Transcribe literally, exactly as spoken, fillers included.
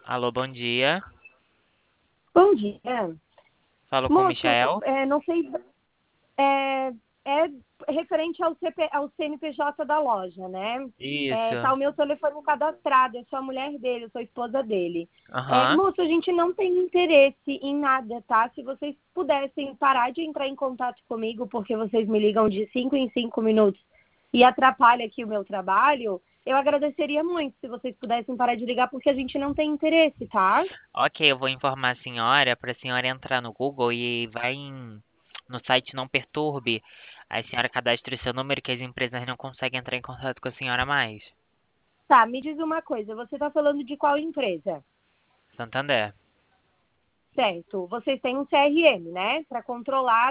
Alô, bom dia. Bom dia. Falo com o Moço, Michael. é, não sei, é, é referente ao, C P, ao C N P J da loja, né? É, Isso. tá o meu telefone cadastrado, eu sou a mulher dele, eu sou a esposa dele. É, Aham. moço, a gente não tem interesse em nada, tá? Se vocês pudessem parar de entrar em contato comigo, porque vocês me ligam de cinco em cinco minutos e atrapalha aqui o meu trabalho, eu agradeceria muito se vocês pudessem parar de ligar, porque a gente não tem interesse, tá? Ok, eu vou informar a senhora para a senhora entrar no Google e vai em- no site Não Perturbe. A senhora cadastra o seu número que as empresas não conseguem entrar em contato com a senhora mais. Tá, me diz uma coisa, você tá falando de qual empresa? Santander. Certo. Vocês têm um C R M, né? Para controlar